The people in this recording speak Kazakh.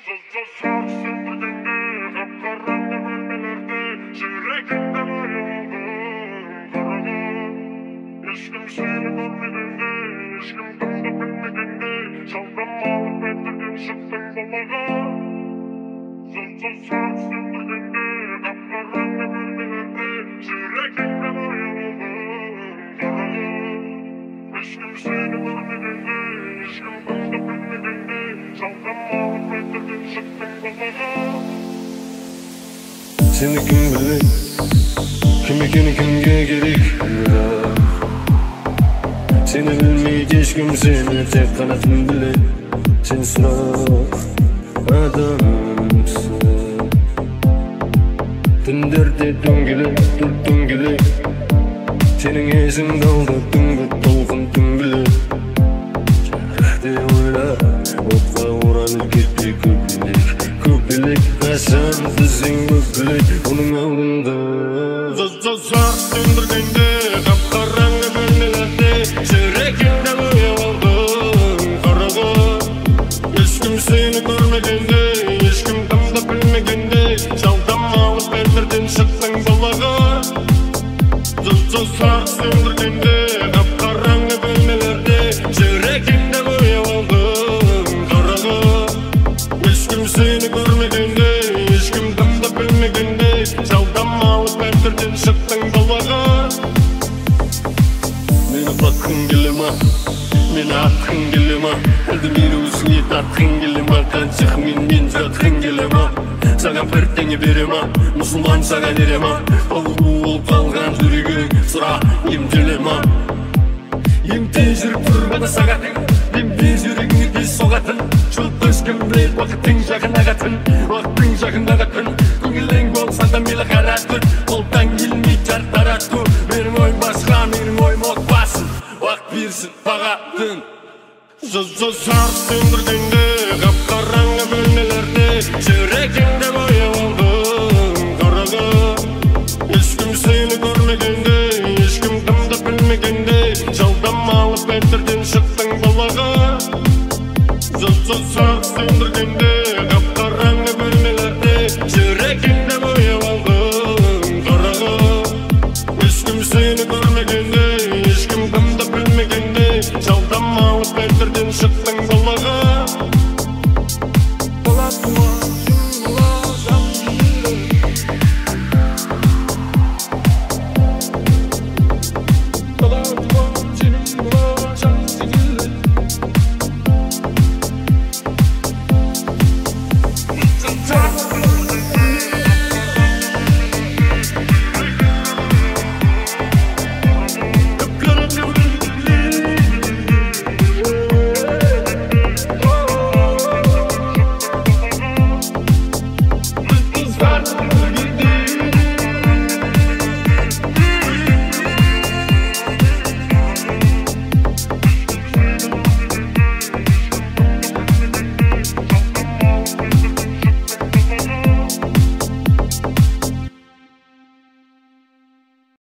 Seni kim bilir, kim ekeni kimge gerek bilir. Seni bilmeyip hiç kimseni tek kanatım bilir. Sen sırak adamsın. Tünderde döngülü senin esing kaldı tüngü толқын tüm bilir. Çarıқты oyla otқа oranып кетпей көпелек қашан біздің көпелек оның алдында зат сөндіргенде қап-қараңғы бөлмелерде жүрегімді ояу алдың қараңғы ешкім сені көрмегенде ешкім кімді білмегенде жалдама алып пәтерден шықтың далаға зат сөндіргенде қап-қараңғы бөлмелерде жүрегімді ояу алдың қараңғы ешкім сені көрмегенде ешкім кімді білмегенде жалдама алып пәтерден шықтың далаға мені баққың келе ма мені атқың келе ма әлде мені өзіңе тартқың келе ма қаншық мен жатқың келе ма саған бірдеңе бере ма мұсылман саған ере ма ауру болып қалған жүрегің сұра емделе ма емде жүріп тұрғаны сағатың емде жүрегіңе тез соғатын жұлып ешкім біледі уақыттың жақын ағатын уақыттың жақын ағатын көңілің болса да мейлі қара түр қолдан келмей жар тарату менің ойым басқа менің ойым отбасын уақыт берсін бағатын жарық сөндіргенде қап-қараңғы бөлмелерде жүрегіңді ояу алдың қараңғы ешкім сені көрмегенде ешкім кімді білмегенде жалдама алып пәтерден шықтың далаға жарық сөндіргенде қап-қараңғы бөлмелерде жүрегіңді ояу алдың қараңғы ешкім сені көрмегенде ешкім кімді білмегенде жалдама алып пәтерден шықтың далаға Start.